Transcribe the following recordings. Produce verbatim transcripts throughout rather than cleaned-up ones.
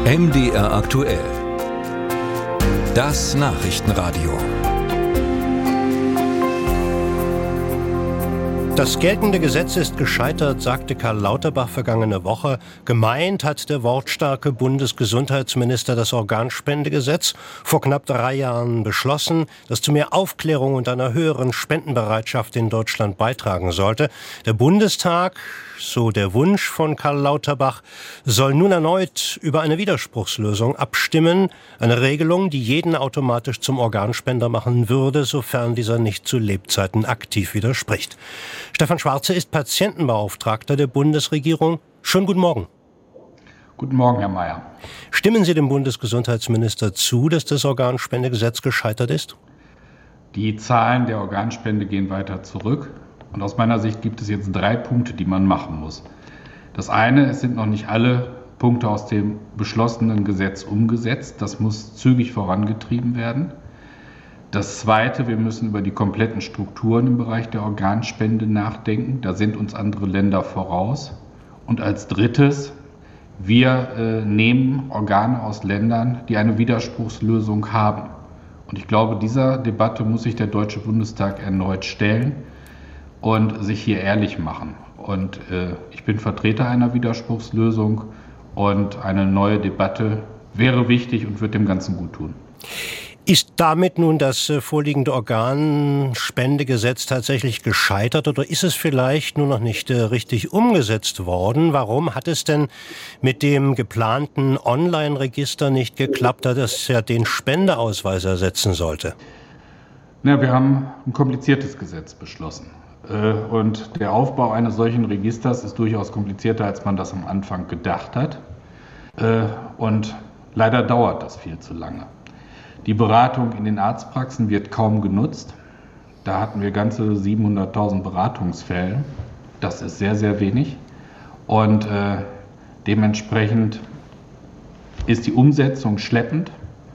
M D R aktuell. Das Nachrichtenradio. Das geltende Gesetz ist gescheitert, sagte Karl Lauterbach vergangene Woche. Gemeint hat der wortstarke Bundesgesundheitsminister das Organspendegesetz, vor knapp drei Jahren beschlossen, das zu mehr Aufklärung und einer höheren Spendenbereitschaft in Deutschland beitragen sollte. Der Bundestag, so der Wunsch von Karl Lauterbach, soll nun erneut über eine Widerspruchslösung abstimmen. Eine Regelung, die jeden automatisch zum Organspender machen würde, sofern dieser nicht zu Lebzeiten aktiv widerspricht. Stefan Schwarze ist Patientenbeauftragter der Bundesregierung. Schönen guten Morgen. Guten Morgen, Herr Mayer. Stimmen Sie dem Bundesgesundheitsminister zu, dass das Organspendegesetz gescheitert ist? Die Zahlen der Organspende gehen weiter zurück. Und aus meiner Sicht gibt es jetzt drei Punkte, die man machen muss. Das eine, es sind noch nicht alle Punkte aus dem beschlossenen Gesetz umgesetzt. Das muss zügig vorangetrieben werden. Das zweite, wir müssen über die kompletten Strukturen im Bereich der Organspende nachdenken. Da sind uns andere Länder voraus. Und als drittes, wir äh, nehmen Organe aus Ländern, die eine Widerspruchslösung haben. Und ich glaube, dieser Debatte muss sich der Deutsche Bundestag erneut stellen und sich hier ehrlich machen. Und äh, ich bin Vertreter einer Widerspruchslösung und eine neue Debatte wäre wichtig und wird dem Ganzen gut tun. Ist damit nun das vorliegende Organspendegesetz tatsächlich gescheitert oder ist es vielleicht nur noch nicht richtig umgesetzt worden? Warum hat es denn mit dem geplanten Online-Register nicht geklappt, da das ja den Spendeausweis ersetzen sollte? Na, wir haben ein kompliziertes Gesetz beschlossen. Und der Aufbau eines solchen Registers ist durchaus komplizierter, als man das am Anfang gedacht hat. Und leider dauert das viel zu lange. Die Beratung in den Arztpraxen wird kaum genutzt. Da hatten wir ganze siebenhunderttausend Beratungsfälle. Das ist sehr, sehr wenig. Und äh, dementsprechend ist die Umsetzung schleppend.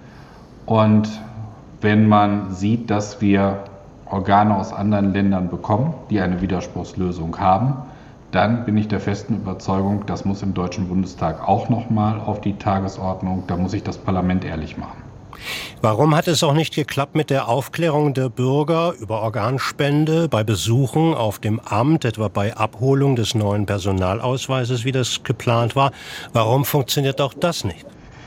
Und wenn man sieht, dass wir Organe aus anderen Ländern bekommen, die eine Widerspruchslösung haben, dann bin ich der festen Überzeugung, das muss im Deutschen Bundestag auch nochmal auf die Tagesordnung. Da muss sich das Parlament ehrlich machen. Warum hat es auch nicht geklappt mit der Aufklärung der Bürger über Organspende bei Besuchen auf dem Amt, etwa bei Abholung des neuen Personalausweises, wie das geplant war? Warum funktioniert auch das nicht?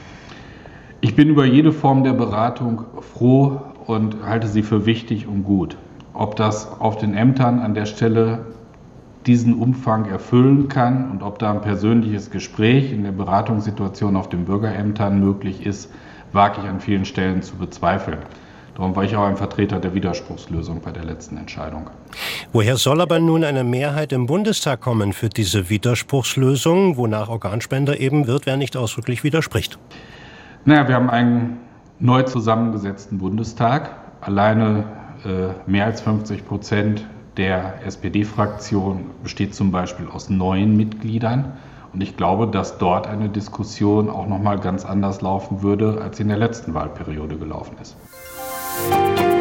Ich bin über jede Form der Beratung froh und halte sie für wichtig und gut. Ob das auf den Ämtern an der Stelle diesen Umfang erfüllen kann und ob da ein persönliches Gespräch in der Beratungssituation auf den Bürgerämtern möglich ist, wage ich an vielen Stellen zu bezweifeln. Darum war ich auch ein Vertreter der Widerspruchslösung bei der letzten Entscheidung. Woher soll aber nun eine Mehrheit im Bundestag kommen für diese Widerspruchslösung, wonach Organspender eben wird, wer nicht ausdrücklich widerspricht? Naja, wir haben einen neu zusammengesetzten Bundestag. Alleine äh, mehr als fünfzig Prozent der S P D-Fraktion besteht zum Beispiel aus neuen Mitgliedern. Und ich glaube, dass dort eine Diskussion auch noch mal ganz anders laufen würde, als sie in der letzten Wahlperiode gelaufen ist.